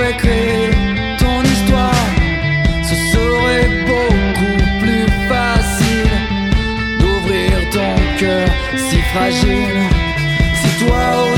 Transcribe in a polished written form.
écrire ton histoire, ce serait beaucoup plus facile d'ouvrir ton cœur si fragile. Si toi aussi